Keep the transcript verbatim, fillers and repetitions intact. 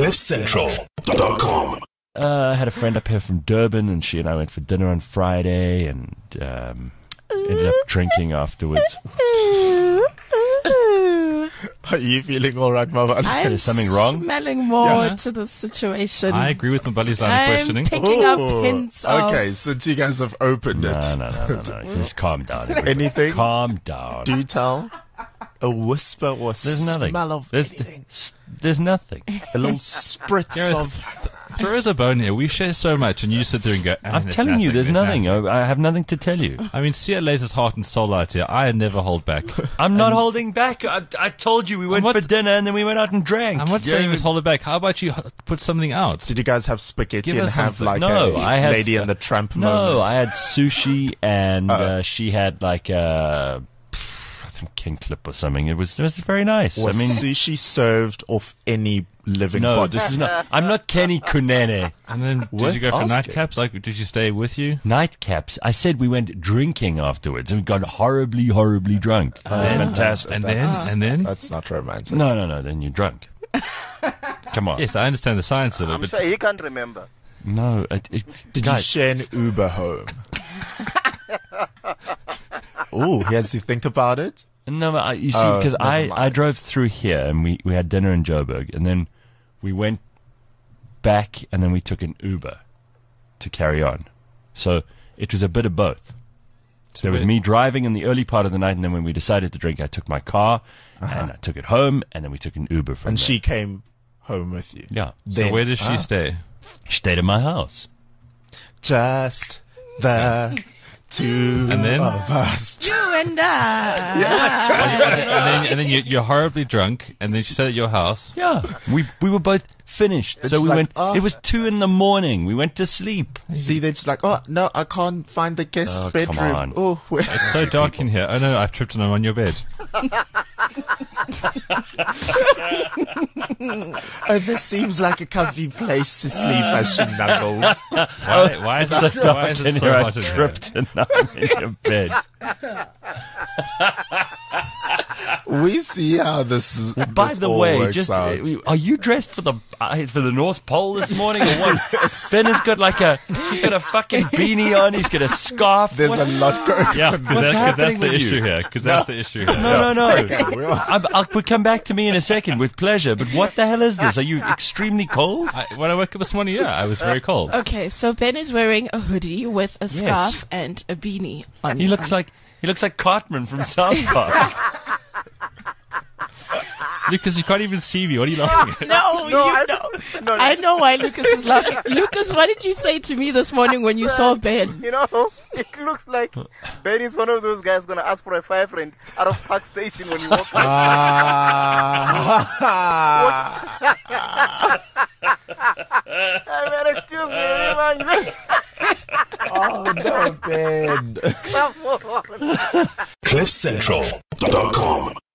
cliff central dot com. Uh, I had a friend up here from Durban, and she and I went for dinner on Friday, and um, ended up drinking afterwards. Are you feeling all right, Mama? I'm Is something wrong? Smelling more Yeah. to the situation. I agree with Mbali's line of I'm questioning. picking up hints of... Okay, since you guys have opened No, it, no, no, no, no. Just calm down. everybody. Anything? Calm down. do you tell? A whisper or There's nothing. smell of There's, anything? there's nothing. A little spritz Yeah. of... Throw us a bone here. We share so much, and you sit there and go, "Ah, I'm there's telling you, there's nothing. there's I, I have nothing to tell you. I mean, Sia lays his heart and soul out here. I never hold back. I'm not holding back. I, I told you we went what- for dinner and then we went out and drank. I'm not Yeah, saying it's hold it back. How about you h- put something out? Did you guys have spaghetti Give and us have something. like No, a I had- Lady and the Tramp No, moment? I had sushi and uh, she had like a, I think king clip or something. It was it was very nice. Was I mean, sushi served off any living no, body? this is not. I'm not Kenny Kunene. And then did Worth you go for asking. nightcaps? Like, did you stay with you? Nightcaps. I said we went drinking afterwards and we got horribly, horribly drunk. It was fantastic. And then, and then. That's not romantic. No, no, no. Then you're drunk. Come on. Yes, I understand the science of it, I'm but sure he can't remember. No. It, it, Did you guys, share an Uber home? Oh, he has to think about it. No, I, you see, Oh, because never I, mind. I drove through here and we, we had dinner in Joburg and then we went back and then we took an Uber to carry on. So it was a bit of both. So there was wait- me driving in the early part of the night and then when we decided to drink, I took my car and I took it home and then we took an Uber from And there. she came home with you. Yeah. so Then- where does she ah. stay? She stayed in my house. Just the two And then? of us. You and I. and then, and then, and then you, you're horribly drunk, and then she stayed at your house. Yeah. We, we were both finished. It's so we like, went, oh. it was two in the morning. We went to sleep. See, they're just like, oh, no, I can't find the guest Oh, come bedroom. on. Oh, where? It's so dark in here. Oh no, I've tripped and I'm on your bed. Oh, this seems like a comfy place to sleep as she nuggles. Why, why is it, So why is in it so here, I hot in here? tripped and I'm in your bed. We see how this is. By this the all way, works just out. uh, are you dressed for the uh, for the North Pole this morning or what? Ben has got like a he's got a fucking beanie on. He's got a scarf. There's What- a lot going on. Yeah, because What's that's, 'cause happening that's the with you? issue here. Because that's the issue here. no, no, no. Okay, we'll- I'm, I'll we'll come back to me in a second with pleasure. But what the hell is this? Are you extremely cold? I, when I woke up this morning, yeah, I was very cold. Okay, so Ben is wearing a hoodie with a scarf and a beanie on. He looks like he looks like Cartman from South Park. Lucas, you can't even see me. What are you laughing at? No, you I- know. no, no. I know why Lucas is laughing. Lucas, what did you say to me this morning when you saw Ben? You know, it looks like Ben is one of those guys gonna ask for a five rand out of Park Station when you walk in. Ah. I mean, excuse me, man. Oh, no, Ben. Come on. cliff central dot com.